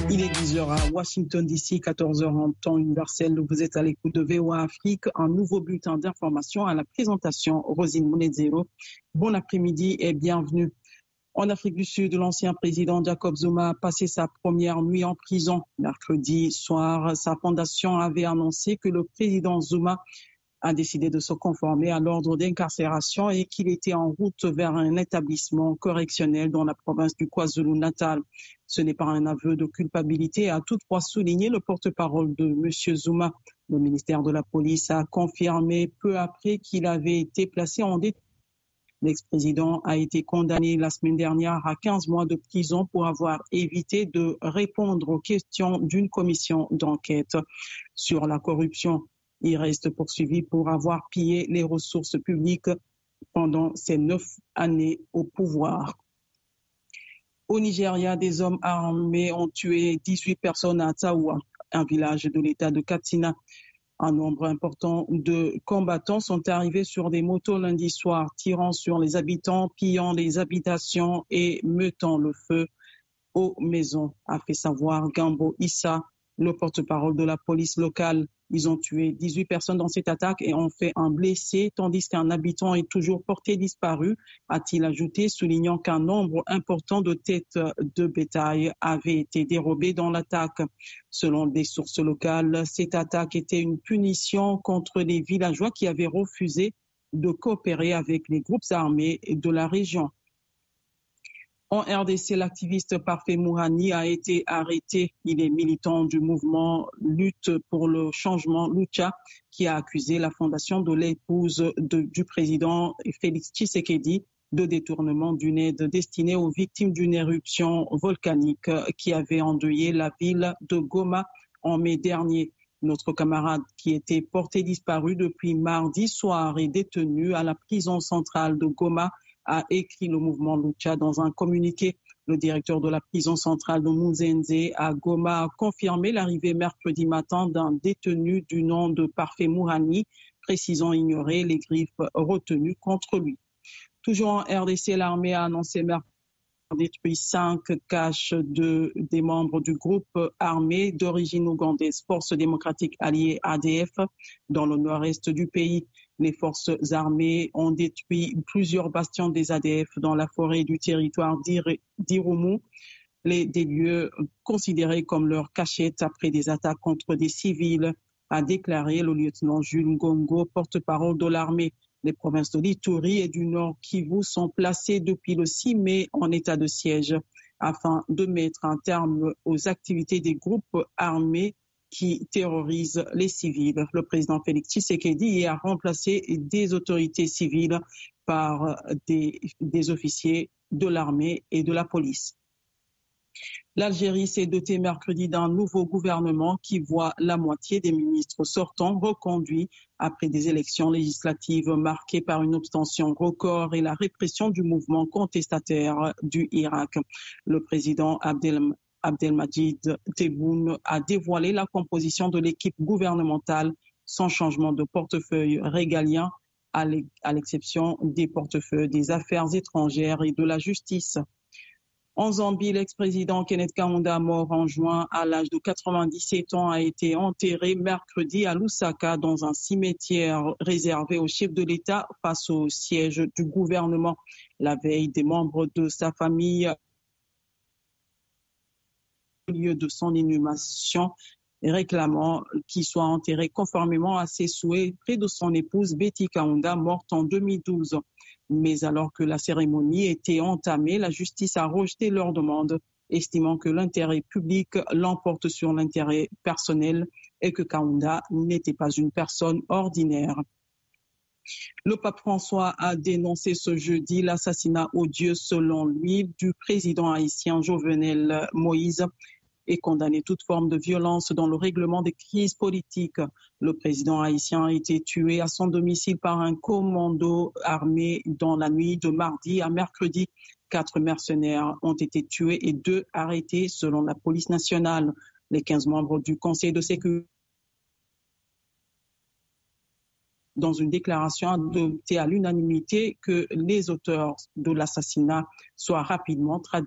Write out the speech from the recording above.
Il est 10h à Washington DC, 14h en temps universel. Vous êtes à l'écoute de VOA Afrique, un nouveau bulletin d'information à la présentation. Rosine Monedzero. Bon après-midi et bienvenue. En Afrique du Sud, l'ancien président Jacob Zuma a passé sa première nuit en prison. Mercredi soir, sa fondation avait annoncé que le président Zuma a décidé de se conformer à l'ordre d'incarcération et qu'il était en route vers un établissement correctionnel dans la province du KwaZulu-Natal. Ce n'est pas un aveu de culpabilité, a toutefois souligné le porte-parole de M. Zuma. Le ministère de la Police a confirmé peu après qu'il avait été placé en détention. L'ex-président a été condamné la semaine dernière à 15 mois de prison pour avoir évité de répondre aux questions d'une commission d'enquête sur la corruption. Il reste poursuivi pour avoir pillé les ressources publiques pendant ses 9 années au pouvoir. Au Nigeria, des hommes armés ont tué 18 personnes à Tawa, un village de l'État de Katsina. Un nombre important de combattants sont arrivés sur des motos lundi soir, tirant sur les habitants, pillant les habitations et mettant le feu aux maisons, a fait savoir Gambo Issa, le porte-parole de la police locale. Ils ont tué 18 personnes dans cette attaque et ont fait un blessé, tandis qu'un habitant est toujours porté disparu, a-t-il ajouté, soulignant qu'un nombre important de têtes de bétail avait été dérobé dans l'attaque. Selon des sources locales, cette attaque était une punition contre les villageois qui avaient refusé de coopérer avec les groupes armés de la région. En RDC, l'activiste Parfait Mourani a été arrêté. Il est militant du mouvement Lutte pour le changement, Lucha, qui a accusé la fondation de l'épouse du président Félix Tshisekedi de détournement d'une aide destinée aux victimes d'une éruption volcanique qui avait endeuillé la ville de Goma en mai dernier. Notre camarade, qui était porté disparu depuis mardi soir, est détenu à la prison centrale de Goma, a écrit le mouvement Lucha dans un communiqué. Le directeur de la prison centrale de Muzenze à Goma a confirmé l'arrivée mercredi matin d'un détenu du nom de Parfait Mourani, précisant ignorer les griffes retenues contre lui. Toujours en RDC, l'armée a annoncé mercredi détruit 5 caches des membres du groupe armé d'origine ougandaise, Forces démocratiques alliées ADF, dans le nord-est du pays. Les forces armées ont détruit plusieurs bastions des ADF dans la forêt du territoire d'Irumu, des lieux considérés comme leur cachette après des attaques contre des civils, a déclaré le lieutenant Jules Ngongo, porte-parole de l'armée. Les provinces de l'Ituri et du Nord Kivu sont placées depuis le 6 mai en état de siège afin de mettre un terme aux activités des groupes armés qui terrorisent les civils. Le président Félix Tshisekedi a remplacé des autorités civiles par des officiers de l'armée et de la police. L'Algérie s'est dotée mercredi d'un nouveau gouvernement qui voit la moitié des ministres sortants reconduits après des élections législatives marquées par une abstention record et la répression du mouvement contestataire du Irak. Le président Abdelmadjid Tebboune a dévoilé la composition de l'équipe gouvernementale sans changement de portefeuille régalien, à l'exception des portefeuilles des affaires étrangères et de la justice. En Zambie, l'ex-président Kenneth Kaunda, mort en juin à l'âge de 97 ans, a été enterré mercredi à Lusaka dans un cimetière réservé au chef de l'État face au siège du gouvernement. La veille, des membres de sa famille, au lieu de son inhumation, réclamant qu'il soit enterré conformément à ses souhaits près de son épouse Betty Kaunda, morte en 2012. Mais alors que la cérémonie était entamée, la justice a rejeté leur demande, estimant que l'intérêt public l'emporte sur l'intérêt personnel et que Kaunda n'était pas une personne ordinaire. Le pape François a dénoncé ce jeudi l'assassinat odieux, selon lui, du président haïtien Jovenel Moïse et condamné toute forme de violence dans le règlement des crises politiques. Le président haïtien a été tué à son domicile par un commando armé dans la nuit de mardi à mercredi. 4 mercenaires ont été tués et 2 arrêtés selon la police nationale. Les 15 membres du Conseil de sécurité, dans une déclaration adoptée à l'unanimité, que les auteurs de l'assassinat soient rapidement traduits.